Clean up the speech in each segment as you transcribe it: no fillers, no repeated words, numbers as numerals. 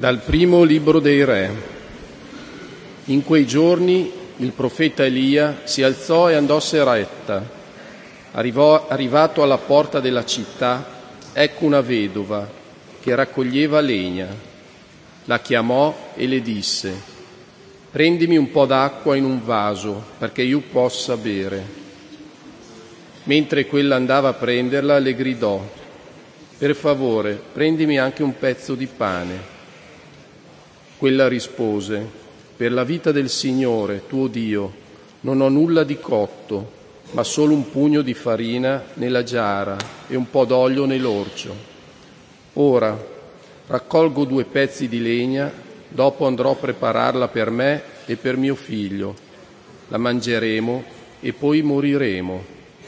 Dal primo libro dei Re. In quei giorni il profeta Elia si alzò e andò a Sarepta. Arrivato alla porta della città, ecco una vedova che raccoglieva legna. La chiamò e le disse: «Prendimi un po' d'acqua in un vaso perché io possa bere». Mentre quella andava a prenderla, le gridò: «Per favore, prendimi anche un pezzo di pane». Quella rispose: «Per la vita del Signore, tuo Dio, non ho nulla di cotto, ma solo un pugno di farina nella giara e un po' d'olio nell'orcio. Ora raccolgo 2 pezzi di legna, dopo andrò a prepararla per me e per mio figlio. La mangeremo e poi moriremo».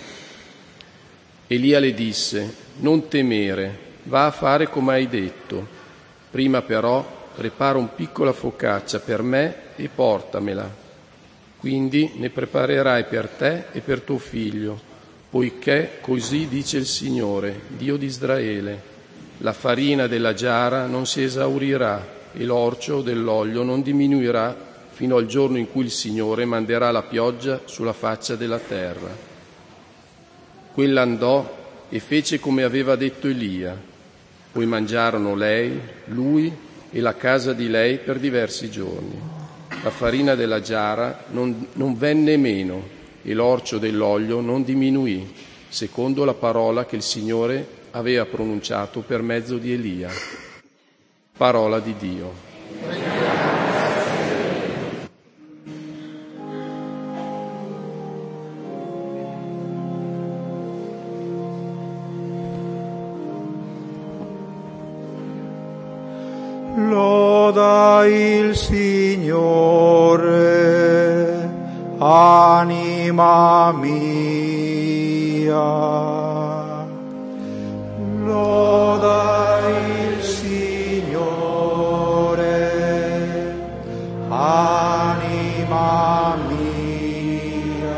Elia le disse: «Non temere, va a fare come hai detto. Prima però prepara un piccola focaccia per me e portamela. Quindi ne preparerai per te e per tuo figlio, poiché così dice il Signore, Dio di Israele: la farina della giara non si esaurirà e l'orcio dell'olio non diminuirà fino al giorno in cui il Signore manderà la pioggia sulla faccia della terra». Quella andò e fece come aveva detto Elia. Poi mangiarono lei, lui e la casa di lei per diversi giorni. La farina della giara non venne meno e l'orcio dell'olio non diminuì, secondo la parola che il Signore aveva pronunciato per mezzo di Elia. Parola di Dio. Loda il Signore, anima mia. Loda il Signore, anima mia.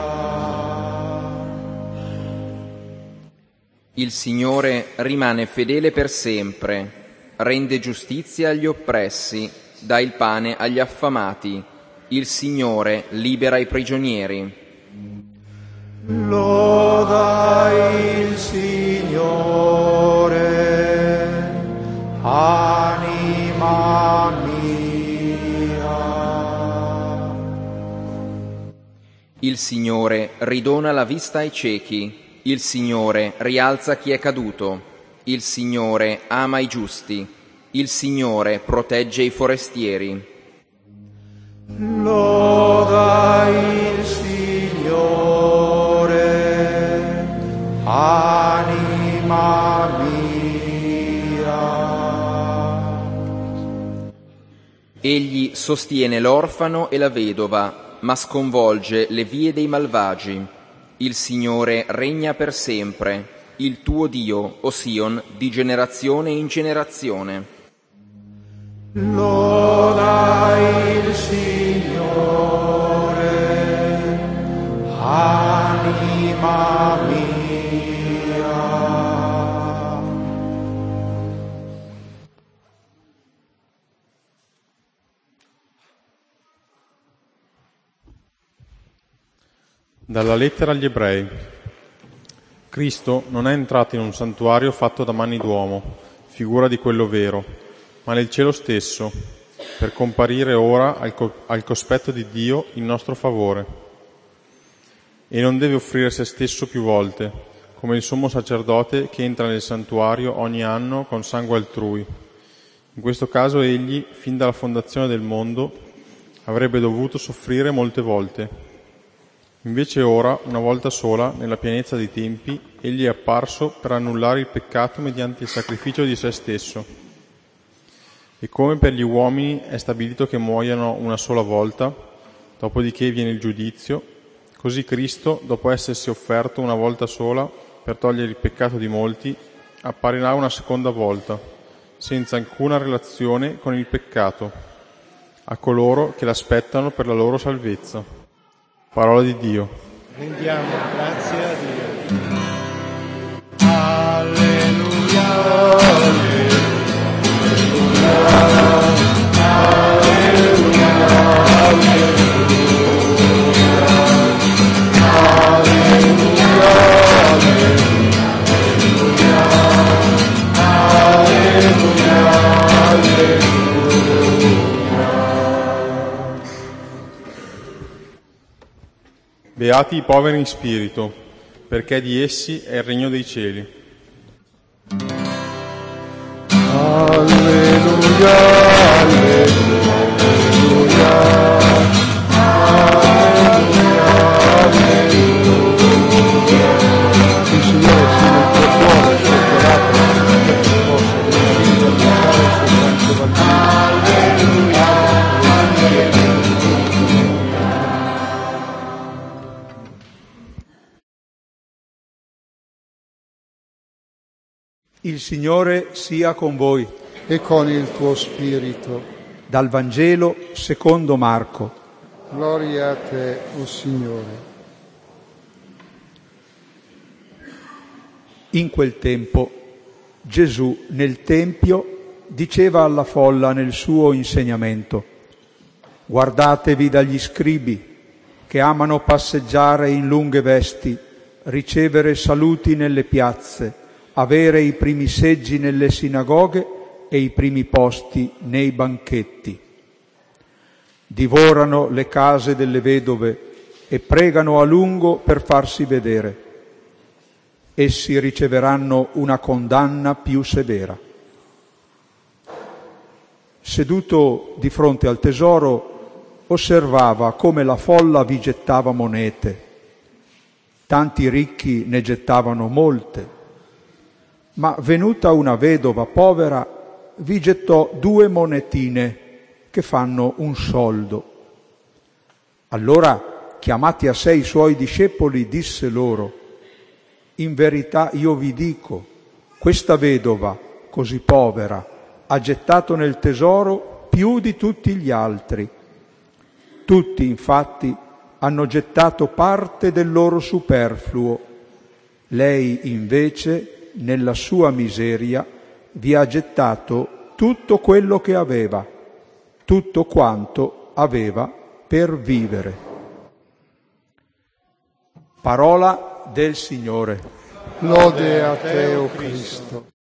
Il Signore rimane fedele per sempre. Rende giustizia agli oppressi, dà il pane agli affamati. Il Signore libera i prigionieri. Loda il Signore, anima mia. Il Signore ridona la vista ai ciechi. Il Signore rialza chi è caduto. Il Signore ama i giusti. Il Signore protegge i forestieri. Loda il Signore, anima mia. Egli sostiene l'orfano e la vedova, ma sconvolge le vie dei malvagi. Il Signore regna per sempre. Il tuo Dio, o Sion, di generazione in generazione. Loda il Signore, anima mia. Dalla lettera agli Ebrei. Cristo non è entrato in un santuario fatto da mani d'uomo, figura di quello vero, ma nel cielo stesso, per comparire ora al cospetto di Dio in nostro favore. E non deve offrire se stesso più volte, come il sommo sacerdote che entra nel santuario ogni anno con sangue altrui. In questo caso egli, fin dalla fondazione del mondo, avrebbe dovuto soffrire molte volte. Invece ora, una volta sola, nella pienezza dei tempi, egli è apparso per annullare il peccato mediante il sacrificio di se stesso. E come per gli uomini è stabilito che muoiano una sola volta, dopodiché viene il giudizio, così Cristo, dopo essersi offerto una volta sola per togliere il peccato di molti, apparirà una seconda volta, senza alcuna relazione con il peccato, a coloro che l'aspettano per la loro salvezza. Parola di Dio. Rendiamo grazie a Dio. Alleluia, alleluia, alleluia. Beati i poveri in spirito, perché di essi è il regno dei cieli. Alleluia, alleluia, alleluia, alleluia. Il Signore sia nel tuo cuore, il suo coraggio, che tu possa venire a pensare il suo santo Vangelo. Il Signore sia con voi. E con il tuo spirito. Dal Vangelo secondo Marco. Gloria a te, o Signore. In quel tempo Gesù nel Tempio diceva alla folla nel suo insegnamento: guardatevi dagli scribi che amano passeggiare in lunghe vesti, ricevere saluti nelle piazze, avere i primi seggi nelle sinagoghe e i primi posti nei banchetti. Divorano le case delle vedove e pregano a lungo per farsi vedere. Essi riceveranno una condanna più severa. Seduto di fronte al tesoro, osservava come la folla vi gettava monete. Tanti ricchi ne gettavano molte, ma venuta una vedova povera vi gettò 2 monetine che fanno un soldo. Allora, chiamati a sé i suoi discepoli, disse loro: in verità io vi dico, questa vedova, così povera, ha gettato nel tesoro più di tutti gli altri. Tutti, infatti, hanno gettato parte del loro superfluo. Lei, invece, nella sua miseria, vi ha gettato tutto quello che aveva, tutto quanto aveva per vivere. Parola del Signore. Lode a te, o Cristo.